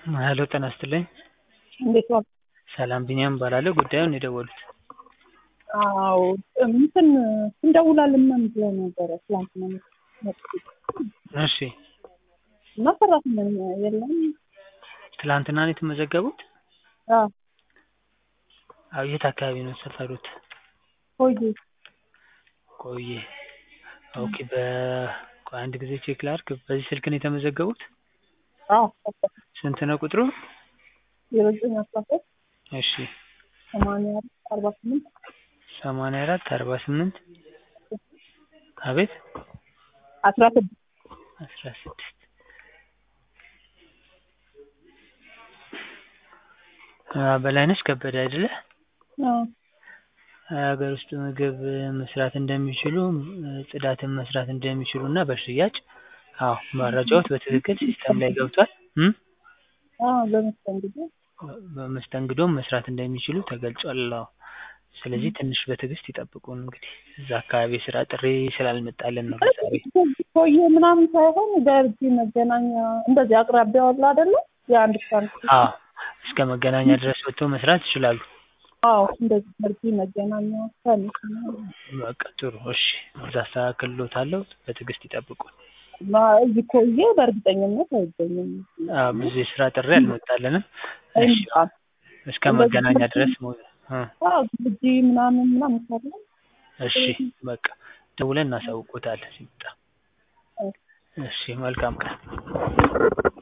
ሄሎ ጤና ይስጥልኝ። እንዴት ዋሉ? ሰላም ቢኒያም እባላለሁ። ጉዳዩን የደወሉት? አዎ እንትን እንደውላለን ምናምን ብለው ነበረ ትላንትና መጥቶ እሺ እና ሰራተኛ የለም። ትላንትና ነው የተመዘገቡት? አዎ አዎ የት አካባቢ ነው ሰፈሩት? ቆይ ቆየ። ኦኬ ቆይ አንድ ጊዜ ቼክ ላድርግ። በዚህ ስልክ ነው የተመዘገቡት? አዎ ስንት ነው ቁጥሩ? 0913 እሺ 84 84 48 አቤት 16 16 በላይነሽ ከበደ አይደለ? አዎ ሀገር ውስጥ ምግብ መስራት እንደሚችሉ ጽዳትን መስራት እንደሚችሉ እና በሽያጭ አዎ መረጃዎት በትክክል ሲስተም ላይ ገብቷል። በመስተንግዶም መስራት እንደሚችሉ ተገልጿል። አዎ ስለዚህ ትንሽ በትዕግስት ይጠብቁን። እንግዲህ እዛ አካባቢ የስራ ጥሪ ስላልመጣልን ነው ለዛሬ። ቆየ ምናምን ሳይሆን ገርጂ መገናኛ እንደዚህ አቅራቢያው አለ አይደለ? የአንድ ሳንት አዎ እስከ መገናኛ ድረስ ወጥተው መስራት ይችላሉ። አዎ እንደዚህ ገርጂ መገናኛ ሳንት በቃ ጥሩ እሺ፣ እዛ አስተካክልሎታለሁ። በትዕግስት ይጠብቁን። እዚህ ቆየ በእርግጠኝነት አይገኝም። ብዙ የስራ ጥሪ አልመጣልንም። እሺ እስከ መገናኛ ድረስ ግርጂ ምናምን ካለ እሺ በቃ ደውለን እናሳውቆታለን ሲመጣ። እሺ መልካም ቀን።